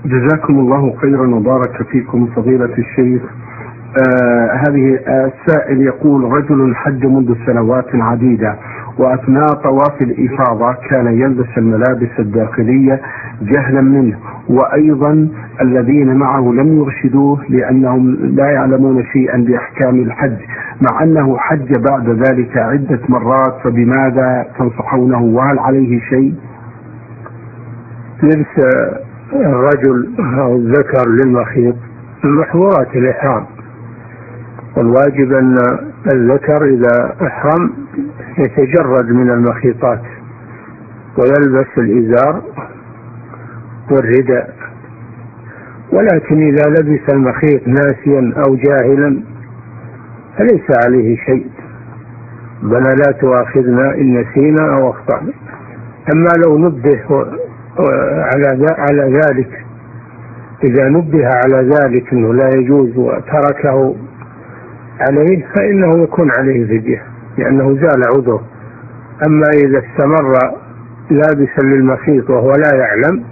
جزاكم الله خيرا وبارك فيكم فضيلة الشيخ. هذه السائل يقول: رجل حج منذ سنوات عديدة، وأثناء طواف الإفاضة كان يلبس الملابس الداخلية جهلا منه، وأيضا الذين معه لم يرشدوه لأنهم لا يعلمون شيئا بأحكام الحج، مع أنه حج بعد ذلك عدة مرات، فبماذا تنصحونه وهل عليه شيء؟ لبس الرجل أو الذكر للمخيط من محظورات الإحرام، والواجب أن الذكر إذا أحرم يتجرد من المخيطات ويلبس الإزار والرداء، ولكن إذا لبس المخيط ناسيا أو جاهلا فليس عليه شيء، بل لا تؤاخذنا إن نسينا أو أخطأنا. أما لو نبه على ذلك، إذا نبه على ذلك أنه لا يجوز وتركه عليه فإنه يكون عليه فدية لأنه زال عذره. أما إذا استمر لابسا للمخيط وهو لا يعلم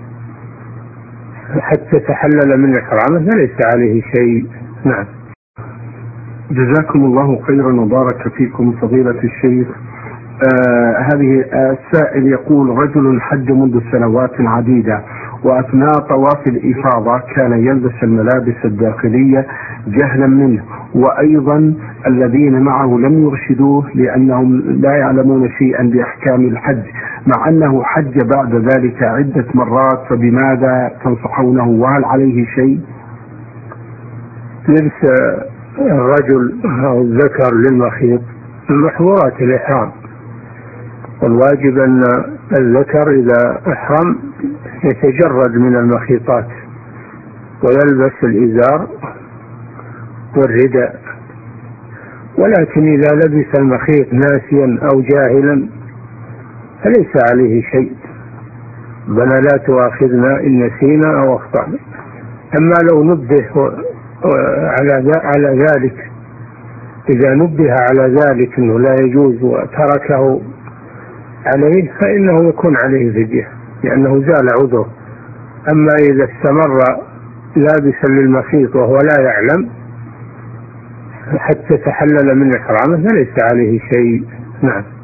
حتى تحلل من إحرامه فليس عليه شيء. نعم. جزاكم الله خيرا وبارك فيكم فضيلة الشيخ. هذه السائل يقول: رجل حج منذ سنوات عديدة، وأثناء طواف الإفاضة كان يلبس الملابس الداخلية جهلا منه، وأيضا الذين معه لم يرشدوه لأنهم لا يعلمون شيئا بأحكام الحج، مع أنه حج بعد ذلك عدة مرات، فبماذا تنصحونه وهل عليه شيء؟ لبس الرجل أو الذكر للمخيط من محظورات الإحرام، والواجب أن الذكر إذا أحرم يتجرد من المخيطات ويلبس الإزار والرداء، ولكن إذا لبس المخيط ناسيا أو جاهلا فليس عليه شيء، بل لا تؤاخذنا إن نسينا أو أخطأنا. أما لو نبه على ذلك، إذا نبه على ذلك أنه لا يجوز وتركه عليه فإنه يكون عليه فدية لأنه زال عذره. أما إذا استمر لابسا للمخيط وهو لا يعلم حتى تحلل من إحرامه فليس عليه شيء. نعم.